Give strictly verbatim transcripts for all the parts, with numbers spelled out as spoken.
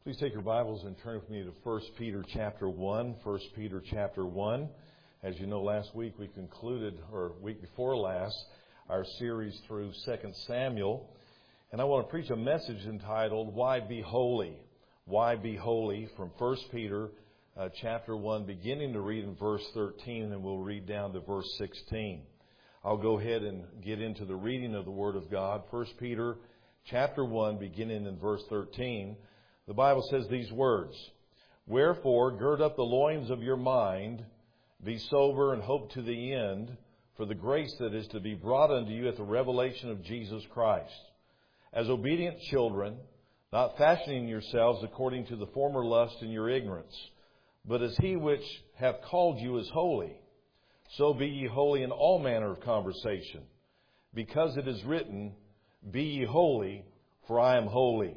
Please take your Bibles and turn with me to First Peter chapter one. First Peter chapter one. As you know, last week we concluded, or week before last, our series through Second Samuel. And I want to preach a message entitled, Why Be Holy? Why Be Holy? From First Peter uh, chapter one, beginning to read in verse thirteen, and we'll read down to verse sixteen. I'll go ahead and get into the reading of the Word of God. First Peter chapter one, beginning in verse thirteen. The Bible says these words, Wherefore, gird up the loins of your mind, be sober and hope to the end, for the grace that is to be brought unto you at the revelation of Jesus Christ. As obedient children, not fashioning yourselves according to the former lust in your ignorance, but as he which hath called you is holy, so be ye holy in all manner of conversation, because it is written, Be ye holy, for I am holy.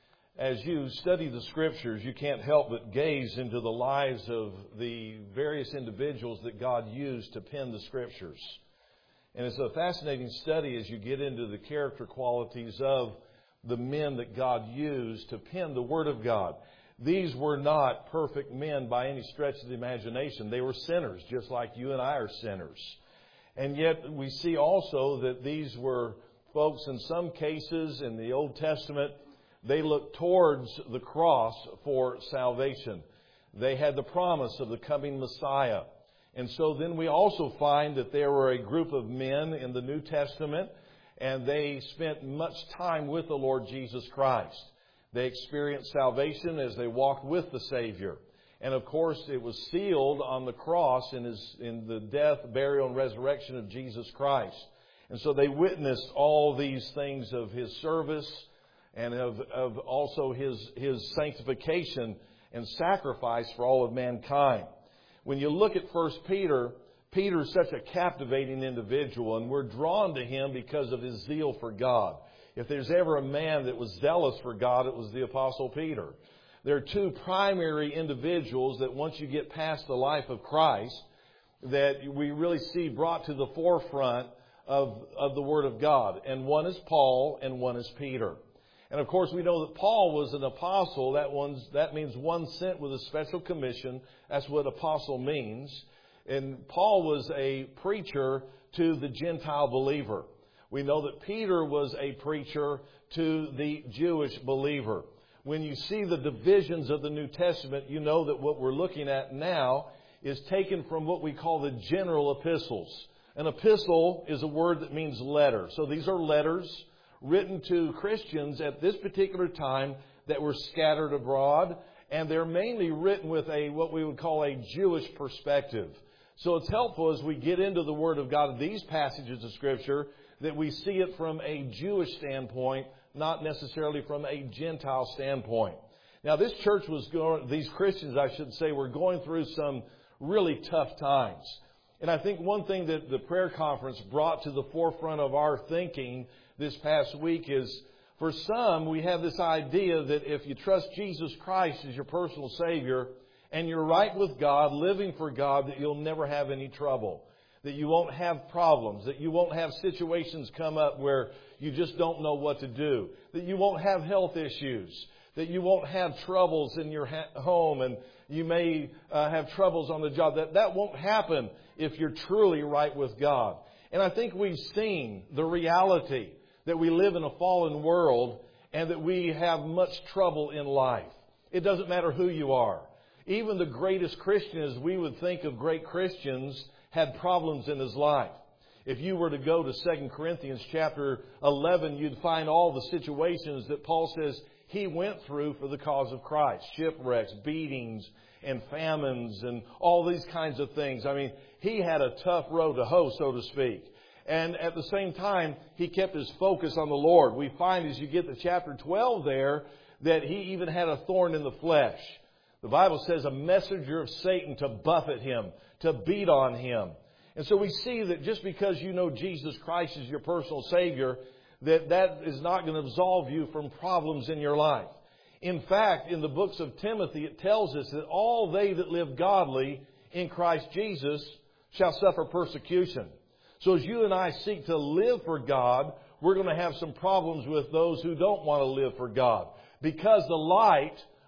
As you study the Scriptures, you can't help but gaze into the lives of the various individuals that God used to pen the Scriptures. And it's a fascinating study as you get into the character qualities of the men that God used to pen the Word of God. These were not perfect men by any stretch of the imagination. They were sinners, just like you and I are sinners. And yet we see also that these were folks, in some cases in the Old Testament, they looked towards the cross for salvation. They had the promise of the coming Messiah. And so then we also find that there were a group of men in the New Testament, and they spent much time with the Lord Jesus Christ. They experienced salvation as they walked with the Savior. And of course, it was sealed on the cross in, his, in the death, burial, and resurrection of Jesus Christ. And so they witnessed all these things of His service, and of, of also his, his sanctification and sacrifice for all of mankind. When you look at First Peter, Peter is such a captivating individual, and we're drawn to him because of his zeal for God. If there's ever a man that was zealous for God, it was the Apostle Peter. There are two primary individuals that once you get past the life of Christ, that we really see brought to the forefront of, of the Word of God. And one is Paul, and one is Peter. And of course, we know that Paul was an apostle. That one's, that means one sent with a special commission. That's what apostle means. And Paul was a preacher to the Gentile believer. We know that Peter was a preacher to the Jewish believer. When you see the divisions of the New Testament, you know that what we're looking at now is taken from what we call the general epistles. An epistle is a word that means letter. So these are letters written to Christians at this particular time that were scattered abroad, and they're mainly written with a what we would call a Jewish perspective. So it's helpful as we get into the Word of God, these passages of Scripture, that we see it from a Jewish standpoint, not necessarily from a Gentile standpoint. Now, this church was going, these Christians, I should say, were going through some really tough times. And I think one thing that the prayer conference brought to the forefront of our thinking this past week is, for some, we have this idea that if you trust Jesus Christ as your personal Savior and you're right with God, living for God, that you'll never have any trouble, that you won't have problems, that you won't have situations come up where you just don't know what to do, that you won't have health issues, that you won't have troubles in your ha- home, and you may uh, have troubles on the job. That that won't happen if you're truly right with God. And I think we've seen the reality that we live in a fallen world and that we have much trouble in life. It doesn't matter who you are. Even the greatest Christian, as we would think of great Christians, had problems in his life. If you were to go to Second Corinthians chapter eleven, you'd find all the situations that Paul says he went through for the cause of Christ. Shipwrecks, beatings, and famines, and all these kinds of things. I mean, he had a tough road to hoe, so to speak. And at the same time, he kept his focus on the Lord. We find as you get to chapter twelve there that he even had a thorn in the flesh. The Bible says a messenger of Satan to buffet him, to beat on him. And so we see that just because you know Jesus Christ is your personal Savior, that that is not going to absolve you from problems in your life. In fact, in the books of Timothy, it tells us that all they that live godly in Christ Jesus shall suffer persecution. So as you and I seek to live for God, we're going to have some problems with those who don't want to live for God. Because the light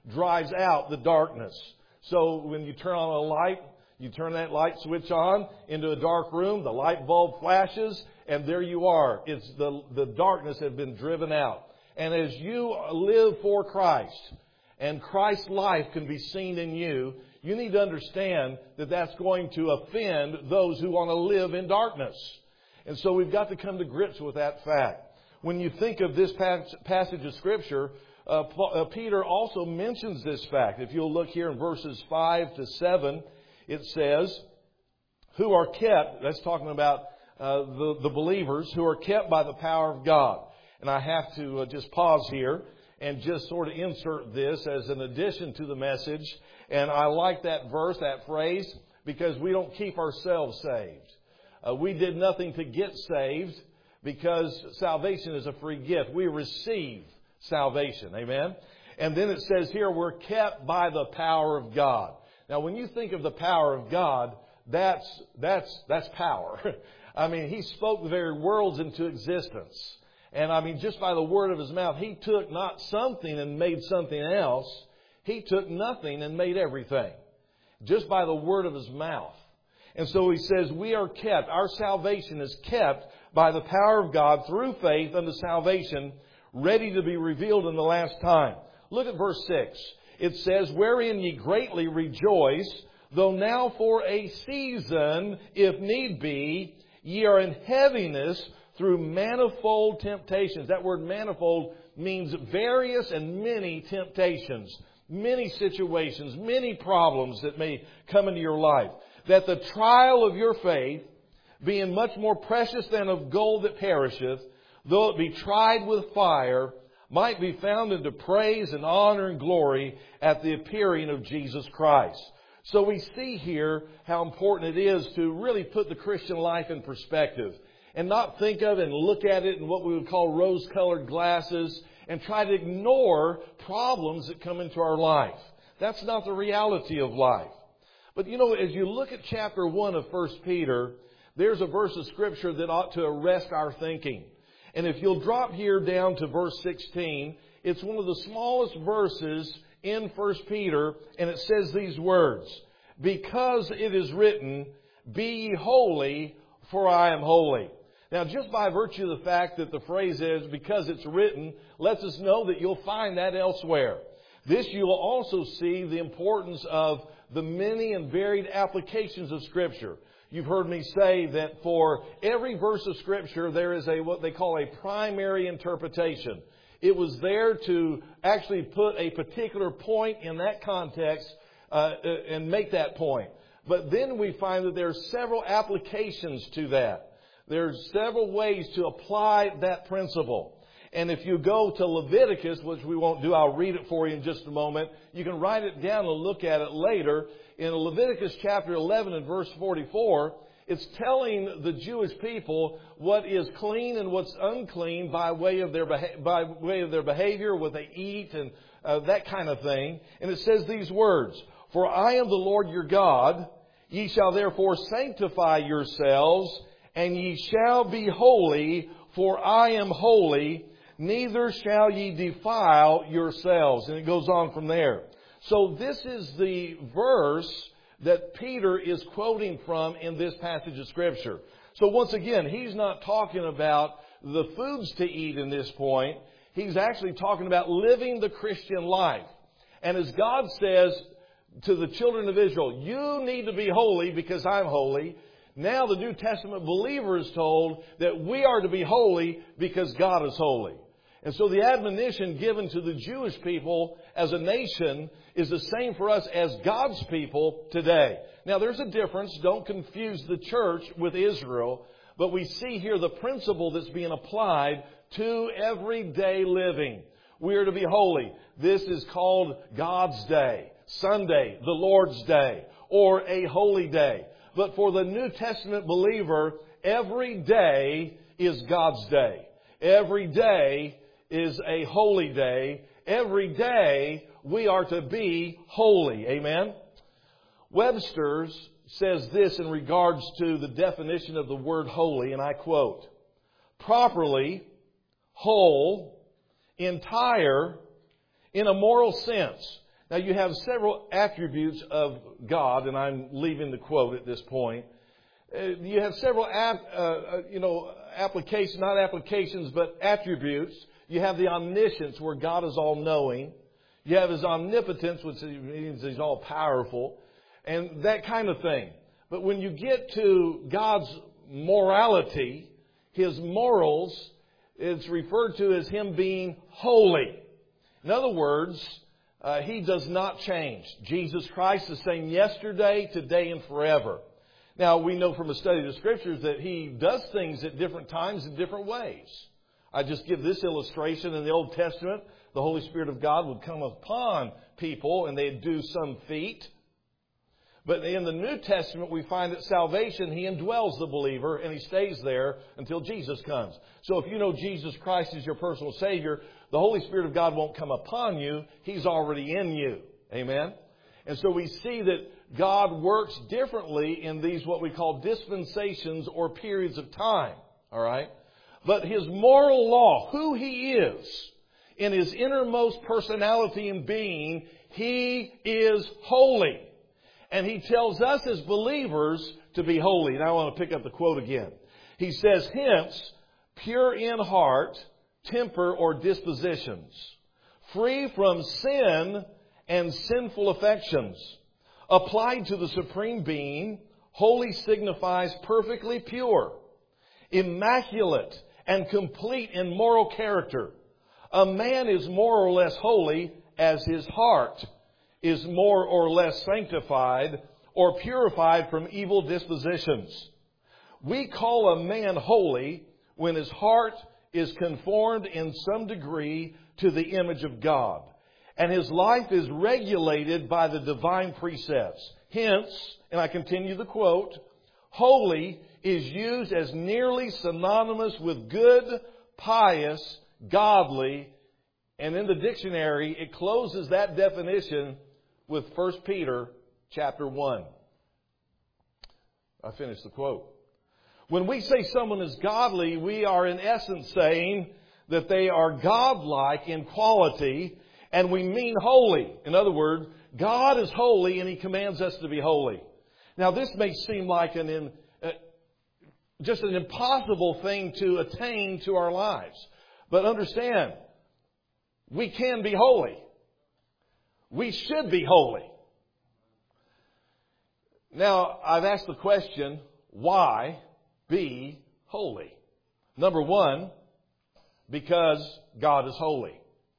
drives out the darkness. So when you turn on a light, you turn that light switch on into a dark room, the light bulb flashes, and there you are. It's the, the darkness has been driven out. And as you live for Christ, and Christ's life can be seen in you, you need to understand that that's going to offend those who want to live in darkness. And so we've got to come to grips with that fact. When you think of this passage of Scripture, uh, Peter also mentions this fact. If you'll look here in verses five to seven, it says, who are kept, that's talking about uh, the, the believers, who are kept by the power of God. And I have to uh, just pause here and just sort of insert this as an addition to the message. And I like that verse, that phrase, because we don't keep ourselves saved. Uh, we did nothing to get saved because salvation is a free gift. We receive salvation. Amen? And then it says here, we're kept by the power of God. Now, when you think of the power of God, that's, that's, that's power. I mean, He spoke the very worlds into existence. And I mean, just by the word of His mouth, He took not something and made something else. He took nothing and made everything. Just by the word of His mouth. And so He says, we are kept. Our salvation is kept by the power of God through faith unto salvation, ready to be revealed in the last time. Look at verse six. It says, wherein ye greatly rejoice, though now for a season, if need be, ye are in heaviness through manifold temptations. That word manifold means various and many temptations, many situations, many problems that may come into your life. That the trial of your faith, being much more precious than of gold that perisheth, though it be tried with fire, might be found unto praise and honor and glory at the appearing of Jesus Christ. So we see here how important it is to really put the Christian life in perspective and not think of and look at it in what we would call rose-colored glasses and try to ignore problems that come into our life. That's not the reality of life. But you know, as you look at chapter one of First Peter, there's a verse of Scripture that ought to arrest our thinking. And if you'll drop here down to verse sixteen, it's one of the smallest verses in First Peter, and it says these words, because it is written, be ye holy, for I am holy. Now, just by virtue of the fact that the phrase is, because it's written, lets us know that you'll find that elsewhere. This you will also see the importance of the many and varied applications of Scripture. You've heard me say that for every verse of Scripture, there is a what they call a primary interpretation. It was there to actually put a particular point in that context uh, and make that point. But then we find that there are several applications to that. There's several ways to apply that principle. And if you go to Leviticus, which we won't do, I'll read it for you in just a moment. You can write it down and look at it later. In Leviticus chapter eleven and verse forty-four, it's telling the Jewish people what is clean and what's unclean by way of their beha- by way of their behavior, what they eat, and uh, that kind of thing. And it says these words, for I am the Lord your God, ye shall therefore sanctify yourselves, and ye shall be holy, for I am holy, neither shall ye defile yourselves. And it goes on from there. So this is the verse that Peter is quoting from in this passage of Scripture. So once again, he's not talking about the foods to eat in this point. He's actually talking about living the Christian life. And as God says to the children of Israel, you need to be holy because I'm holy. Now the New Testament believer is told that we are to be holy because God is holy. And so the admonition given to the Jewish people as a nation is the same for us as God's people today. Now there's a difference. Don't confuse the church with Israel. But we see here the principle that's being applied to everyday living. We are to be holy. This is called God's Day, Sunday, the Lord's Day, or a holy day. But for the New Testament believer, every day is God's day. Every day is a holy day. Every day we are to be holy. Amen? Webster's says this in regards to the definition of the word holy, and I quote, properly, whole, entire, in a moral sense. Now you have several attributes of God, and I'm leaving the quote at this point. Uh, you have several, ap- uh, you know, applications, not applications, but attributes. You have the omniscience, where God is all-knowing. You have His omnipotence, which means He's all-powerful, and that kind of thing. But when you get to God's morality, His morals, it's referred to as Him being holy. In other words, uh, He does not change. Jesus Christ is the same yesterday, today, and forever. Now, we know from a study of the Scriptures that He does things at different times in different ways. I just give this illustration. In the Old Testament, the Holy Spirit of God would come upon people and they'd do some feat. But in the New Testament, we find that salvation, He indwells the believer and He stays there until Jesus comes. So if you know Jesus Christ is your personal Savior, the Holy Spirit of God won't come upon you. He's already in you. Amen? And so we see that God works differently in these what we call dispensations or periods of time. All right? But His moral law, who He is, in His innermost personality and being, He is holy. And He tells us as believers to be holy. And I want to pick up the quote again. He says, hence, pure in heart, temper or dispositions, free from sin and sinful affections, applied to the Supreme Being, holy signifies perfectly pure, immaculate and complete in moral character. A man is more or less holy as his heart is more or less sanctified or purified from evil dispositions. We call a man holy when his heart is conformed in some degree to the image of God, and his life is regulated by the divine precepts. Hence, and I continue the quote, holy is used as nearly synonymous with good, pious, godly, and in the dictionary it closes that definition with First Peter chapter one. I finished the quote. When we say someone is godly, we are in essence saying that they are godlike in quality, and we mean holy. In other words, God is holy and He commands us to be holy. Now this may seem like an in, uh, just an impossible thing to attain to our lives. But understand, we can be holy. We should be holy. Now, I've asked the question, why be holy? Number one, because God is holy.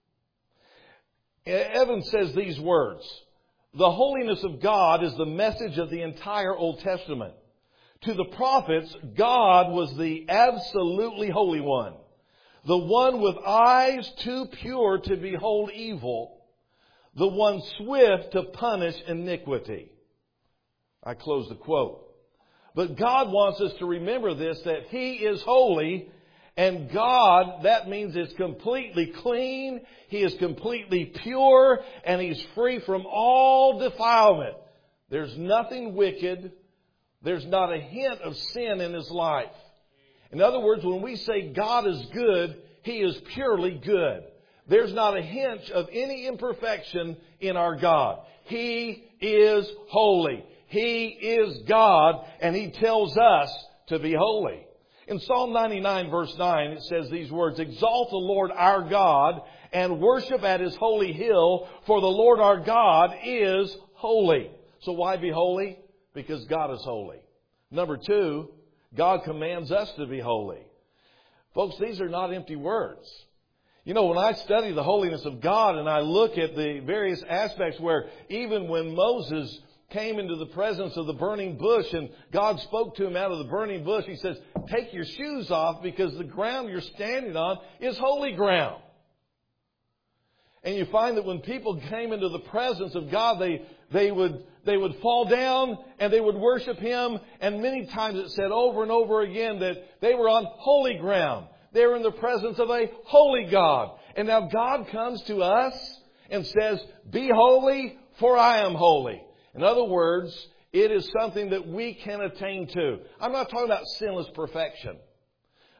Evans says these words, the holiness of God is the message of the entire Old Testament. To the prophets, God was the absolutely holy one, the one with eyes too pure to behold evil, the one swift to punish iniquity. I close the quote. But God wants us to remember this, that He is holy, and God, that means is completely clean, He is completely pure, and He's free from all defilement. There's nothing wicked. There's not a hint of sin in His life. In other words, when we say God is good, He is purely good. There's not a hint of any imperfection in our God. He is holy. He is God, and He tells us to be holy. In Psalm ninety-nine verse nine, it says these words, exalt the Lord our God and worship at His holy hill, for the Lord our God is holy. So why be holy? Because God is holy. Number two, God commands us to be holy. Folks, these are not empty words. You know, when I study the holiness of God and I look at the various aspects where even when Moses came into the presence of the burning bush and God spoke to him out of the burning bush, He says, take your shoes off because the ground you're standing on is holy ground. And you find that when people came into the presence of God, they, they would, they would fall down and they would worship Him. And many times it said over and over again that they were on holy ground. They were in the presence of a holy God. And now God comes to us and says, be holy, for I am holy. In other words, it is something that we can attain to. I'm not talking about sinless perfection.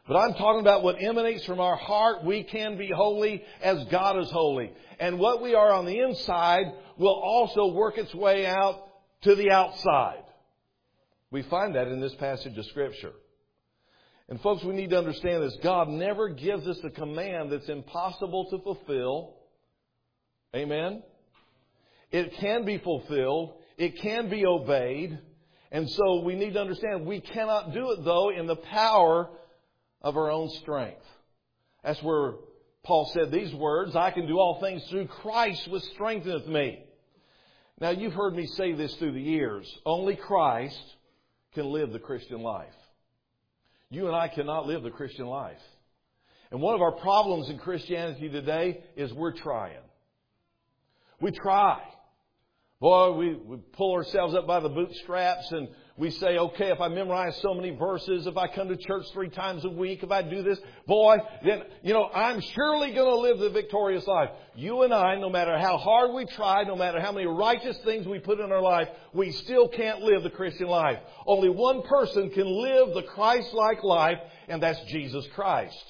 But I'm talking about what emanates from our heart. We can be holy as God is holy. And what we are on the inside will also work its way out to the outside. We find that in this passage of Scripture. And folks, we need to understand this. God never gives us a command that's impossible to fulfill. Amen? It can be fulfilled. It can be obeyed. And so we need to understand we cannot do it, though, in the power of our own strength. That's where Paul said these words, I can do all things through Christ which strengtheneth me. Now, you've heard me say this through the years. Only Christ can live the Christian life. You and I cannot live the Christian life. And one of our problems in Christianity today is we're trying. We try. Boy, we, we pull ourselves up by the bootstraps and we say, okay, if I memorize so many verses, if I come to church three times a week, if I do this, boy, then, you know, I'm surely going to live the victorious life. You and I, no matter how hard we try, no matter how many righteous things we put in our life, we still can't live the Christian life. Only one person can live the Christ-like life, and that's Jesus Christ.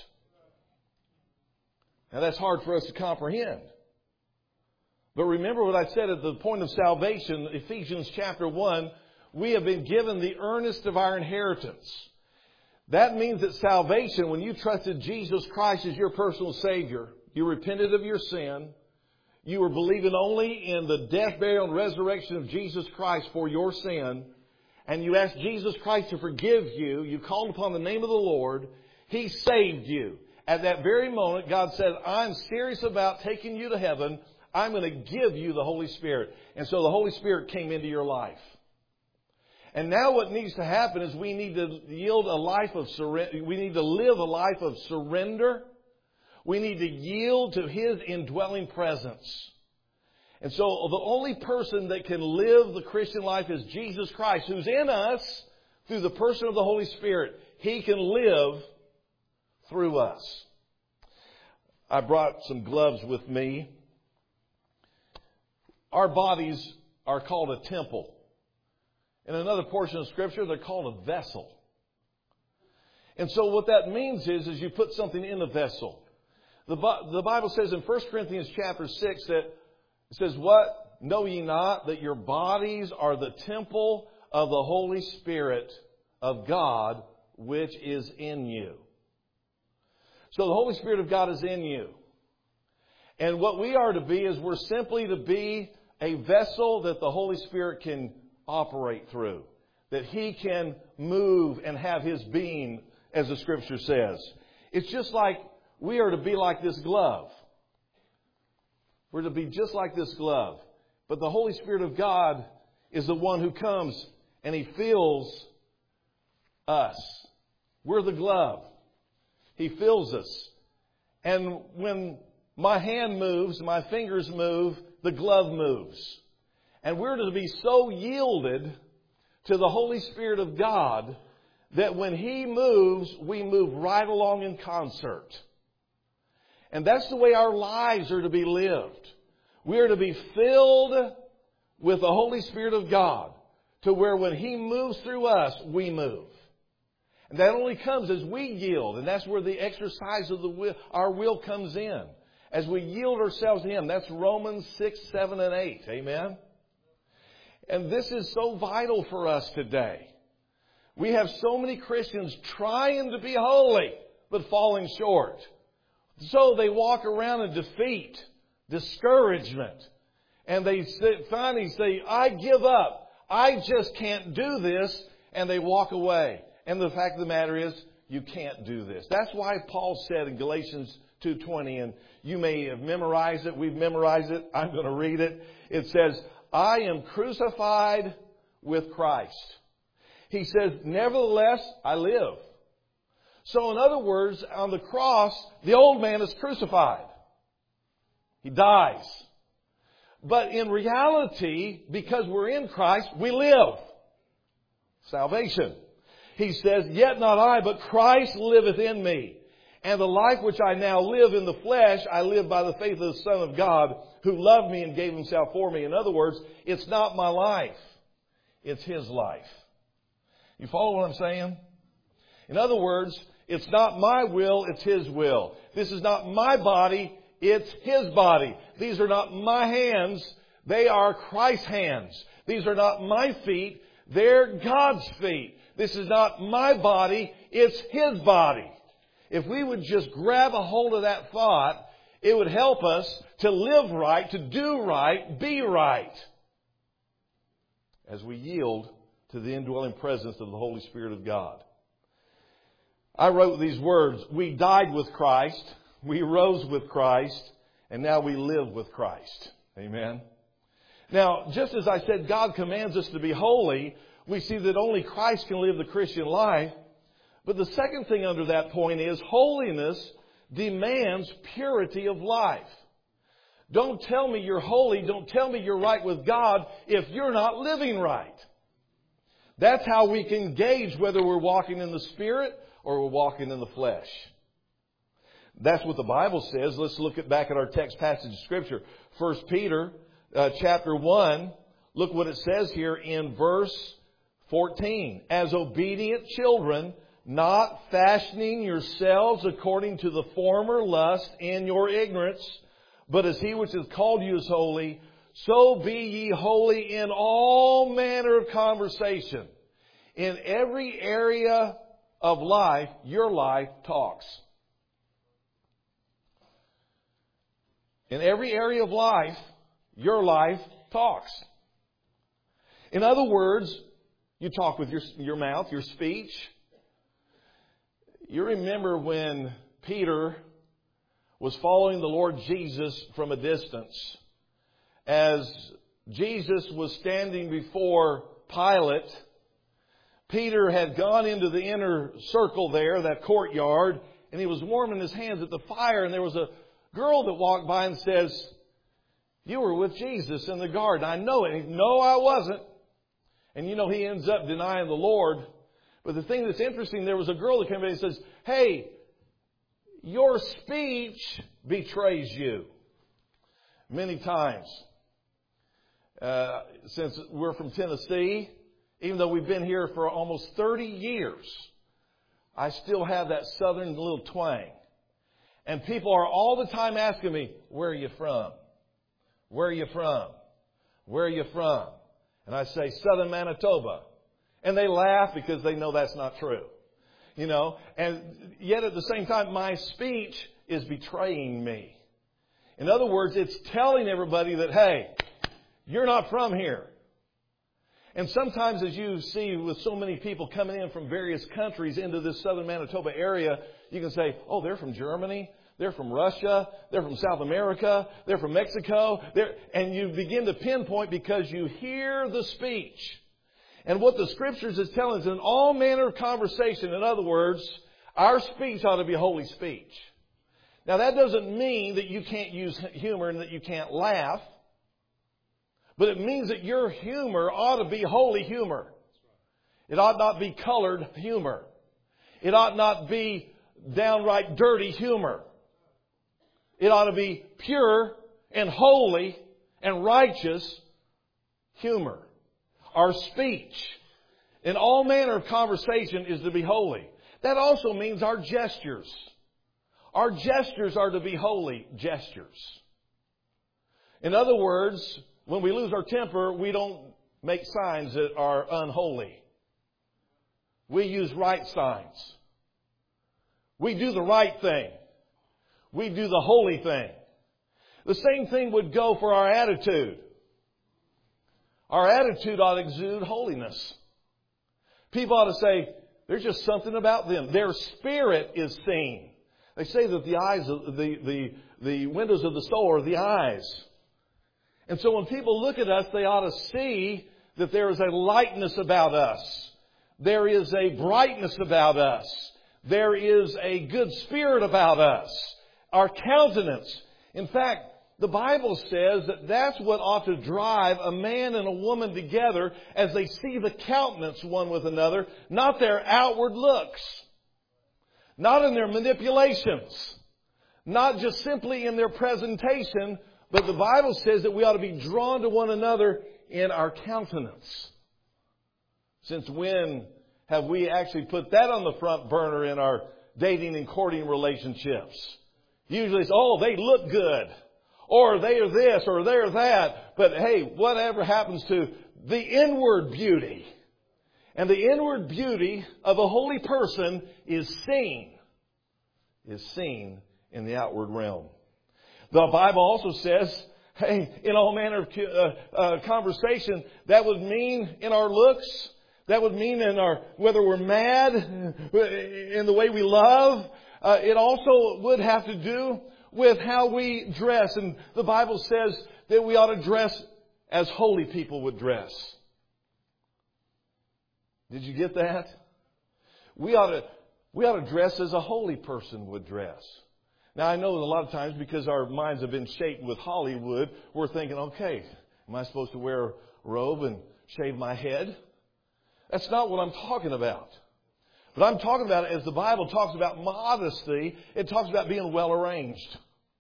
Now, that's hard for us to comprehend. But remember what I said at the point of salvation, Ephesians chapter one, we have been given the earnest of our inheritance. That means that salvation, when you trusted Jesus Christ as your personal Savior, you repented of your sin, you were believing only in the death, burial, and resurrection of Jesus Christ for your sin, and you asked Jesus Christ to forgive you, you called upon the name of the Lord, He saved you. At that very moment, God said, I'm serious about taking you to heaven. I'm going to give you the Holy Spirit. And so the Holy Spirit came into your life. And now what needs to happen is we need to yield a life of surrender. We need to live a life of surrender. We need to yield to His indwelling presence. And so the only person that can live the Christian life is Jesus Christ, who's in us through the person of the Holy Spirit. He can live through us. I brought some gloves with me. Our bodies are called a temple. In another portion of Scripture, they're called a vessel. And so what that means is, is you put something in a vessel. The, the Bible says in First Corinthians chapter six that it says, what? Know ye not that your bodies are the temple of the Holy Spirit of God, which is in you. So the Holy Spirit of God is in you. And what we are to be is we're simply to be a vessel that the Holy Spirit can operate through. That He can move and have His being, as the Scripture says. It's just like we are to be like this glove. We're to be just like this glove. But the Holy Spirit of God is the one who comes and He fills us. We're the glove. He fills us. And when my hand moves, my fingers move, the glove moves. And we're to be so yielded to the Holy Spirit of God that when He moves, we move right along in concert. And that's the way our lives are to be lived. We are to be filled with the Holy Spirit of God to where when He moves through us, we move. And that only comes as we yield. And that's where the exercise of the will, our will comes in. As we yield ourselves to Him. That's Romans six, seven, and eight. Amen? And this is so vital for us today. We have so many Christians trying to be holy, but falling short. So they walk around in defeat, discouragement. And they finally say, I give up. I just can't do this. And they walk away. And the fact of the matter is, you can't do this. That's why Paul said in Galatians two twenty, and you may have memorized it. We've memorized it. I'm going to read it. It says, I am crucified with Christ. He says, nevertheless, I live. So in other words, on the cross, the old man is crucified. He dies. But in reality, because we're in Christ, we live. Salvation. He says, yet not I, but Christ liveth in me. And the life which I now live in the flesh, I live by the faith of the Son of God, who loved me and gave Himself for me. In other words, it's not my life. It's His life. You follow what I'm saying? In other words, It's not my will, it's His will. This is not my body, it's His body. These are not my hands, they are Christ's hands. These are not my feet, they're God's feet. This is not my body, it's His body. If we would just grab a hold of that thought, it would help us to live right, to do right, be right, as we yield to the indwelling presence of the Holy Spirit of God. I wrote these words: we died with Christ, we rose with Christ, and now we live with Christ. Amen. Now, just as I said, God commands us to be holy, we see that only Christ can live the Christian life. But the second thing under that point is holiness demands purity of life. Don't tell me you're holy, don't tell me you're right with God if you're not living right. That's how we can gauge whether we're walking in the Spirit or we're walking in the flesh. That's what the Bible says. Let's look at back at our text passage of Scripture. First Peter uh, chapter one. Look what it says here in verse fourteen. As obedient children, not fashioning yourselves according to the former lust in your ignorance, but as He which hath called you is holy, so be ye holy in all manner of conversation. In every area of life, your life talks. In every area of life, your life talks. In other words, you talk with your, your mouth, your speech. You remember when Peter was following the Lord Jesus from a distance. As Jesus was standing before Pilate, Peter had gone into the inner circle there, that courtyard, and he was warming his hands at the fire, and there was a girl that walked by and says, "You were with Jesus in the garden." "I know it." "No, I wasn't." And you know, he ends up denying the Lord. But the thing that's interesting, there was a girl that came in and says, "Hey, your speech betrays you." Many times, uh, since we're from Tennessee, even though we've been here for almost thirty years, I still have that southern little twang. And people are all the time asking me, "Where are you from? Where are you from? Where are you from?" And I say, "Southern Manitoba." And they laugh because they know that's not true. You know, and yet at the same time, my speech is betraying me. In other words, it's telling everybody that, hey, you're not from here. And sometimes, as you see with so many people coming in from various countries into this southern Manitoba area, you can say, "Oh, they're from Germany. They're from Russia. They're from South America. They're from Mexico." They're, and you begin to pinpoint because you hear the speech. And what the Scriptures is telling us, in all manner of conversation, in other words, our speech ought to be holy speech. Now, that doesn't mean that you can't use humor and that you can't laugh. But it means that your humor ought to be holy humor. It ought not be colored humor. It ought not be downright dirty humor. It ought to be pure and holy and righteous humor. Our speech in all manner of conversation is to be holy. That also means our gestures. Our gestures are to be holy gestures. In other words, when we lose our temper, we don't make signs that are unholy. We use right signs. We do the right thing. We do the holy thing. The same thing would go for our attitude. Our attitude ought to exude holiness. People ought to say, there's just something about them. Their spirit is seen. They say that the eyes, of the, the, the windows of the soul are the eyes. And so when people look at us, they ought to see that there is a lightness about us. There is a brightness about us. There is a good spirit about us. Our countenance. In fact, the Bible says that that's what ought to drive a man and a woman together as they see the countenance one with another, not their outward looks, not in their manipulations, not just simply in their presentation, but the Bible says that we ought to be drawn to one another in our countenance. Since when have we actually put that on the front burner in our dating and courting relationships. Usually it's, oh, they look good. Or they are this or they're that. But hey, whatever happens to the inward beauty. And the inward beauty of a holy person is seen. Is seen in the outward realm. The Bible also says, hey, in all manner of uh, uh, conversation, that would mean in our looks, that would mean in our, whether we're mad, in the way we love. Uh, it also would have to do with how we dress. And the Bible says that we ought to dress as holy people would dress. Did you get that? We ought to, we ought to dress as a holy person would dress. Now, I know that a lot of times, because our minds have been shaped with Hollywood, we're thinking, okay, am I supposed to wear a robe and shave my head? That's not what I'm talking about. But I'm talking about, as the Bible talks about modesty, it talks about being well arranged.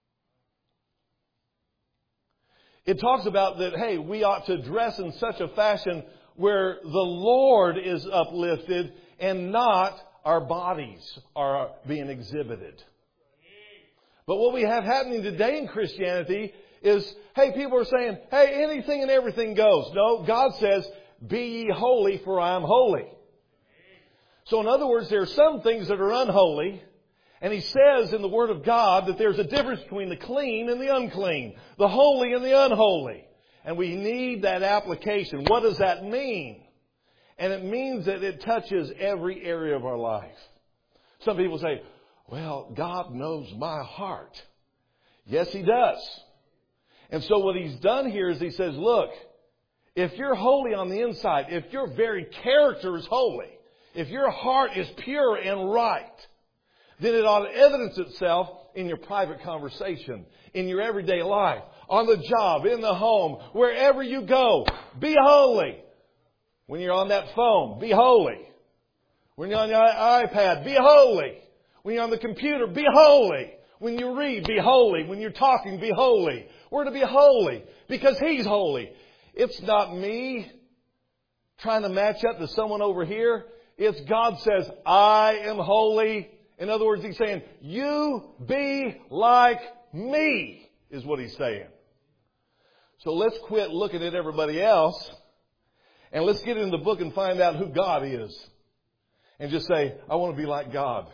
It talks about that, hey, we ought to dress in such a fashion where the Lord is uplifted and not our bodies are being exhibited. But what we have happening today in Christianity is, hey, people are saying, hey, anything and everything goes. No, God says, be ye holy, for I am holy. So in other words, there are some things that are unholy. And He says in the Word of God that there's a difference between the clean and the unclean, the holy and the unholy. And we need that application. What does that mean? And it means that it touches every area of our life. Some people say, well, God knows my heart. Yes, He does. And so what He's done here is He says, look, if you're holy on the inside, if your very character is holy, if your heart is pure and right, then it ought to evidence itself in your private conversation, in your everyday life, on the job, in the home, wherever you go. Be holy. When you're on that phone, be holy. When you're on your iPad, be holy. When you're on the computer, be holy. When you read, be holy. When you're talking, be holy. We're to be holy because He's holy. It's not me trying to match up to someone over here. It's God says, I am holy. In other words, He's saying, you be like me, is what He's saying. So let's quit looking at everybody else and let's get in the book and find out who God is. And just say, I want to be like God.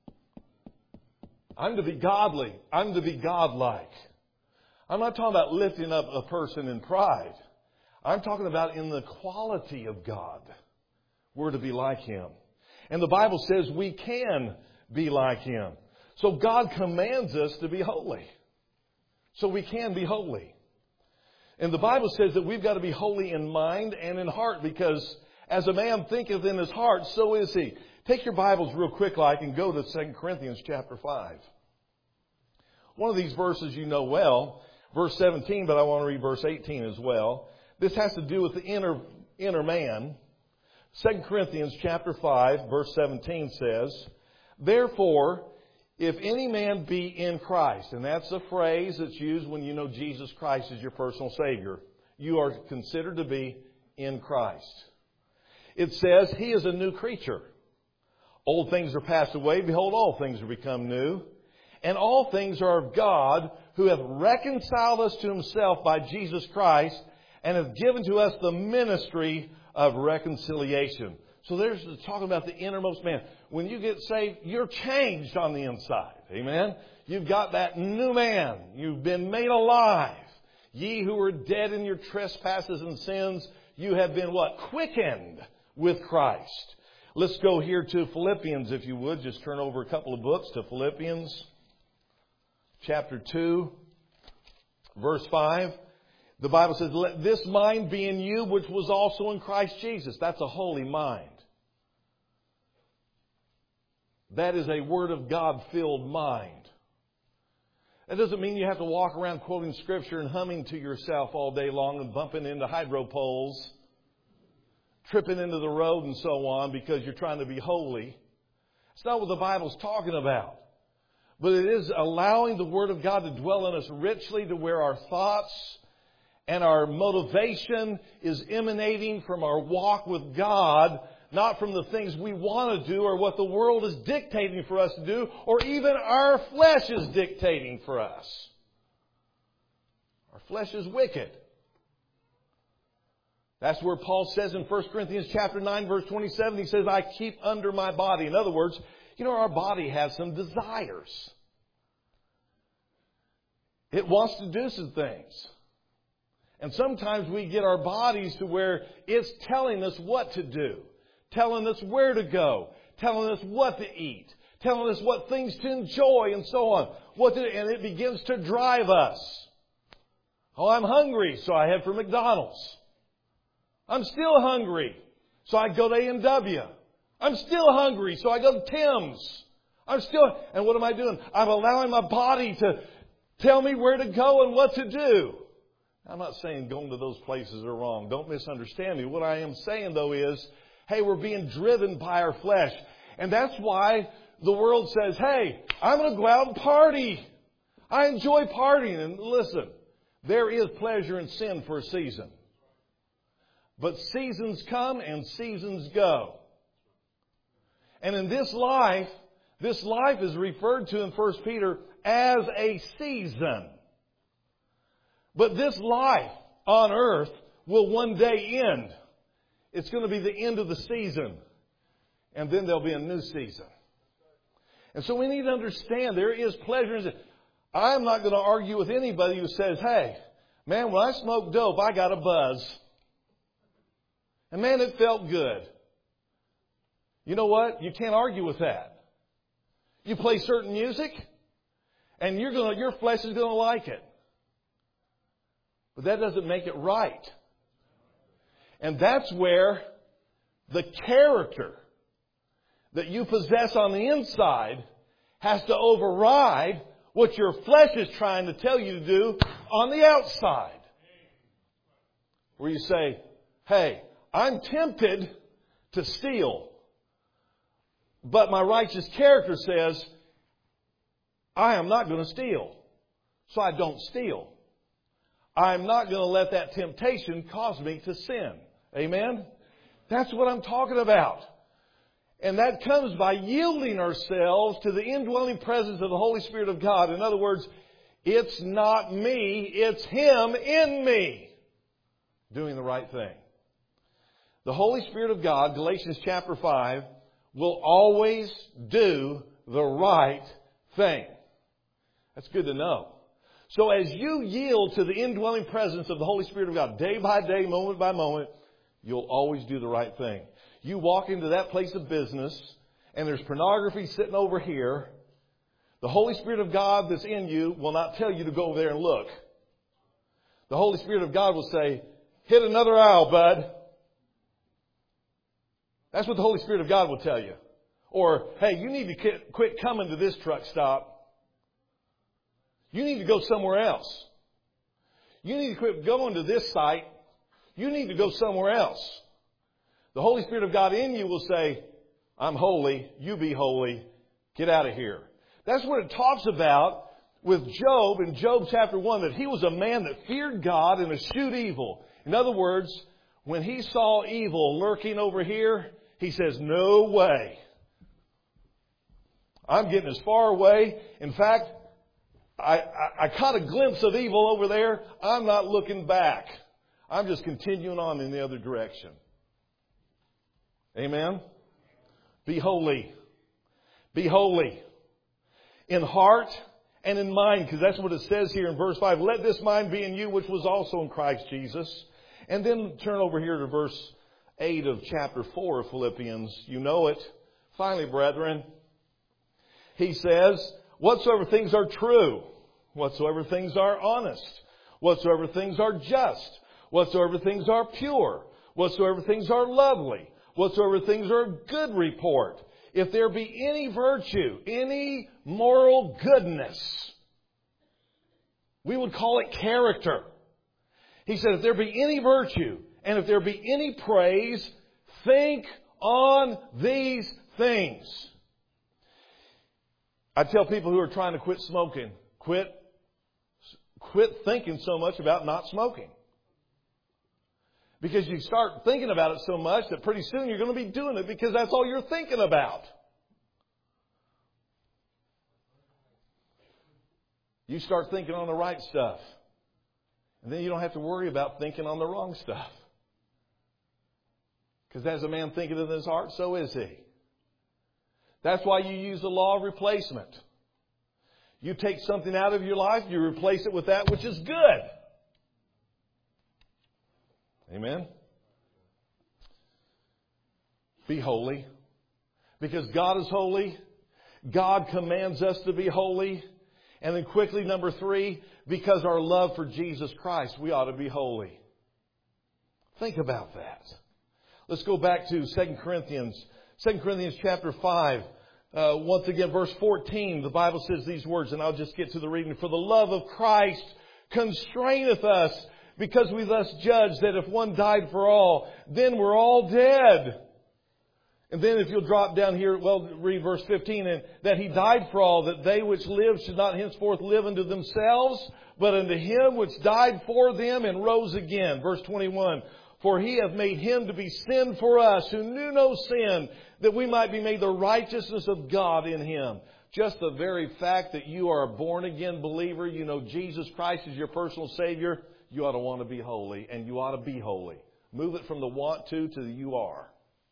I'm to be godly. I'm to be godlike. I'm not talking about lifting up a person in pride. I'm talking about in the quality of God. We're to be like Him. And the Bible says we can be like Him. So God commands us to be holy. So we can be holy. And the Bible says that we've got to be holy in mind and in heart, because as a man thinketh in his heart, so is he. Take your Bibles real quick like and go to Second Corinthians chapter five. One of these verses you know well, verse seventeen, but I want to read verse eighteen as well. This has to do with the inner inner man. Second Corinthians chapter five, verse seventeen says, therefore, if any man be in Christ, and that's a phrase that's used when you know Jesus Christ is your personal Savior, you are considered to be in Christ. It says He is a new creature. Old things are passed away. Behold, all things are become new. And all things are of God, who hath reconciled us to Himself by Jesus Christ, and hath given to us the ministry of reconciliation. So there's talking about the innermost man. When you get saved, you're changed on the inside. Amen? You've got that new man. You've been made alive. Ye who were dead in your trespasses and sins, you have been what? Quickened with Christ. Let's go here to Philippians, if you would. Just turn over a couple of books to Philippians chapter two, verse five. The Bible says, let this mind be in you, which was also in Christ Jesus. That's a holy mind. That is a Word of God-filled mind. That doesn't mean you have to walk around quoting Scripture and humming to yourself all day long and bumping into hydro poles, tripping into the road and so on because you're trying to be holy. It's not what the Bible's talking about. But it is allowing the Word of God to dwell in us richly, to where our thoughts and our motivation is emanating from our walk with God, not from the things we want to do or what the world is dictating for us to do, or even our flesh is dictating for us. Our flesh is wicked. That's where Paul says in First Corinthians chapter nine, verse twenty-seven, he says, I keep under my body. In other words, you know, our body has some desires. It wants to do some things. And sometimes we get our bodies to where it's telling us what to do, telling us where to go, telling us what to eat, telling us what things to enjoy and so on. What to, and it begins to drive us. Oh, I'm hungry, so I head for McDonald's. I'm still hungry, so I go to A and W. I'm still hungry, so I go to Tim's. I'm still, and what am I doing? I'm allowing my body to tell me where to go and what to do. I'm not saying going to those places are wrong. Don't misunderstand me. What I am saying, though, is, hey, we're being driven by our flesh. And that's why the world says, hey, I'm going to go out and party. I enjoy partying. And listen, there is pleasure in sin for a season. But seasons come and seasons go. And in this life, this life is referred to in First Peter as a season. But this life on earth will one day end. It's going to be the end of the season. And then there'll be a new season. And so we need to understand there is pleasure in it. I'm not going to argue with anybody who says, hey, man, when I smoke dope, I got a buzz. And man, it felt good. You know what? You can't argue with that. You play certain music, and you're gonna, your flesh is going to like it. But that doesn't make it right. And that's where the character that you possess on the inside has to override what your flesh is trying to tell you to do on the outside. Where you say, hey, I'm tempted to steal, but my righteous character says, I am not going to steal, so I don't steal. I'm not going to let that temptation cause me to sin. Amen? That's what I'm talking about. And that comes by yielding ourselves to the indwelling presence of the Holy Spirit of God. In other words, it's not me, it's Him in me doing the right thing. The Holy Spirit of God, Galatians chapter five, will always do the right thing. That's good to know. So as you yield to the indwelling presence of the Holy Spirit of God, day by day, moment by moment, you'll always do the right thing. You walk into that place of business, and there's pornography sitting over here. The Holy Spirit of God that's in you will not tell you to go over there and look. The Holy Spirit of God will say, hit another aisle, bud. That's what the Holy Spirit of God will tell you. Or, hey, you need to quit coming to this truck stop. You need to go somewhere else. You need to quit going to this site. You need to go somewhere else. The Holy Spirit of God in you will say, I'm holy, you be holy, get out of here. That's what it talks about with Job in Job chapter one, that he was a man that feared God and eschewed evil. In other words, when he saw evil lurking over here, he says, no way. I'm getting as far away. In fact, I, I, I caught a glimpse of evil over there. I'm not looking back. I'm just continuing on in the other direction. Amen? Be holy. Be holy. In heart and in mind, because that's what it says here in verse five. Let this mind be in you, which was also in Christ Jesus. And then turn over here to verse eight of chapter four of Philippians. You know it. Finally, brethren, he says, whatsoever things are true, whatsoever things are honest, whatsoever things are just, whatsoever things are pure, whatsoever things are lovely, whatsoever things are of good report, if there be any virtue, any moral goodness, we would call it character. He said, if there be any virtue, and if there be any praise, think on these things. I tell people who are trying to quit smoking, quit, quit thinking so much about not smoking. Because you start thinking about it so much that pretty soon you're going to be doing it because that's all you're thinking about. You start thinking on the right stuff. And then you don't have to worry about thinking on the wrong stuff. Because as a man thinketh in his heart, so is he. That's why you use the law of replacement. You take something out of your life, you replace it with that which is good. Amen? Be holy. Because God is holy. God commands us to be holy. And then quickly, number three, because our love for Jesus Christ, we ought to be holy. Think about that. Let's go back to Second Corinthians. Second Corinthians chapter five. Uh, once again, verse fourteen. The Bible says these words, and I'll just get to the reading. For the love of Christ constraineth us, because we thus judge that if one died for all, then we're all dead. And then if you'll drop down here, well, read verse fifteen. And that He died for all, that they which live should not henceforth live unto themselves, but unto Him which died for them and rose again. Verse twenty-one. For He hath made Him to be sin for us, who knew no sin, that we might be made the righteousness of God in Him. Just the very fact that you are a born-again believer, you know Jesus Christ is your personal Savior, you ought to want to be holy, and you ought to be holy. Move it from the want to to the you are.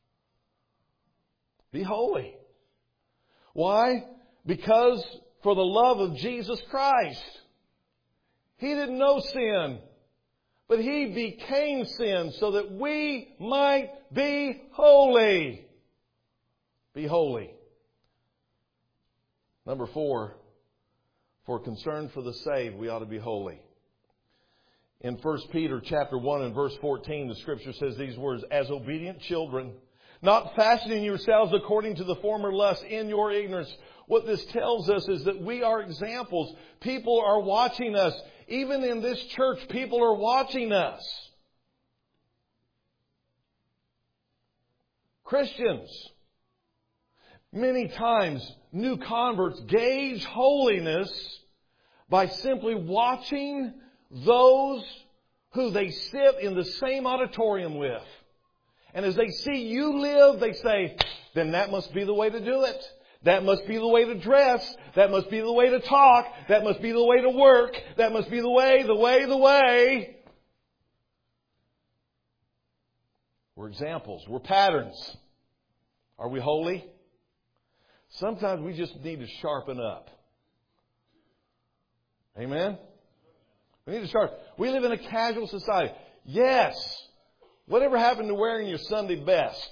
Be holy. Why? Because for the love of Jesus Christ. He didn't know sin, but He became sin so that we might be holy. Be holy. Number four, for concern for the saved, we ought to be holy. In First Peter chapter one and verse fourteen, the Scripture says these words, as obedient children, not fashioning yourselves according to the former lust in your ignorance. What this tells us is that we are examples. People are watching us. Even in this church, people are watching us. Christians, many times, new converts gauge holiness by simply watching those who they sit in the same auditorium with. And as they see you live, they say, then that must be the way to do it. That must be the way to dress. That must be the way to talk. That must be the way to work. That must be the way, the way, the way. We're examples. We're patterns. Are we holy? Sometimes we just need to sharpen up. Amen? We need to sharpen. We live in a casual society. Yes. Whatever happened to wearing your Sunday best?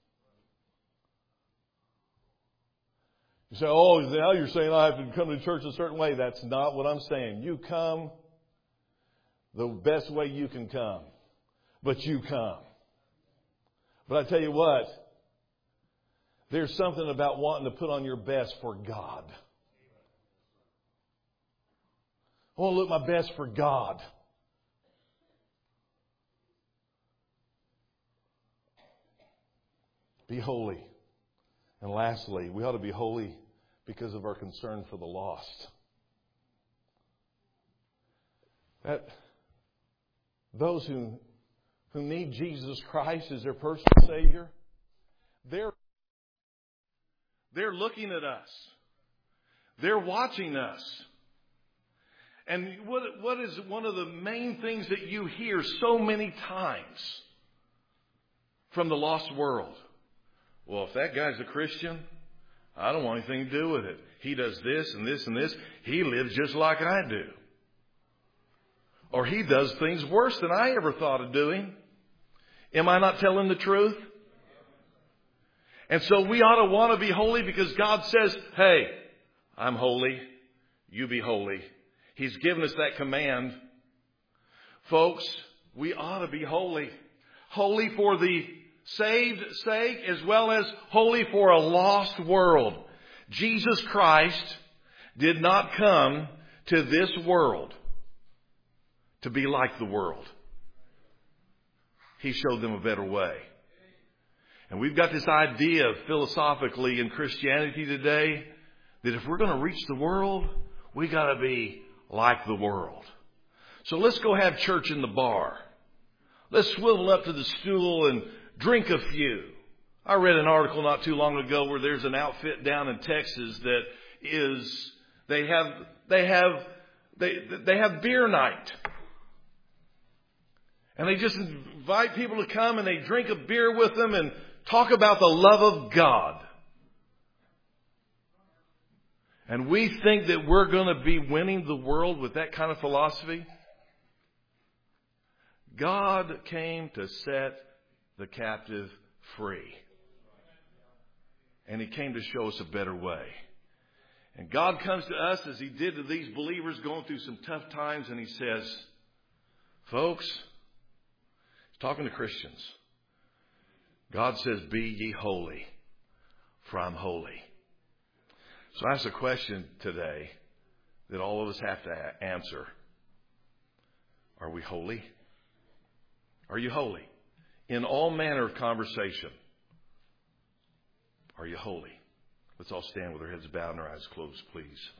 You say, oh, now you're saying I have to come to church a certain way. That's not what I'm saying. You come the best way you can come. But you come. But I tell you what, there's something about wanting to put on your best for God. I want to look my best for God. Be holy. And lastly, we ought to be holy because of our concern for the lost. That those who, who need Jesus Christ as their personal Savior, they're, they're looking at us. They're watching us. And what, what is one of the main things that you hear so many times from the lost world? Well, if that guy's a Christian, I don't want anything to do with it. He does this and this and this. He lives just like I do. Or he does things worse than I ever thought of doing. Am I not telling the truth? And so we ought to want to be holy because God says, hey, I'm holy. You be holy. He's given us that command. Folks, we ought to be holy. Holy for the saved sake as well as holy for a lost world. Jesus Christ did not come to this world to be like the world. He showed them a better way. And we've got this idea philosophically in Christianity today that if we're going to reach the world, we got to be like the world. So let's go have church in the bar. Let's swivel up to the stool and drink a few. I read an article not too long ago where there's an outfit down in Texas that is, they have, they have, they, they have beer night. And they just invite people to come and they drink a beer with them and talk about the love of God. And we think that we're going to be winning the world with that kind of philosophy? God came to set the captive free. And He came to show us a better way. And God comes to us as He did to these believers going through some tough times, and He says, folks, He's talking to Christians. God says, be ye holy, for I'm holy. So I ask a question today that all of us have to a- answer. Are we holy? Are you holy? In all manner of conversation, are you holy? Let's all stand with our heads bowed and our eyes closed, please.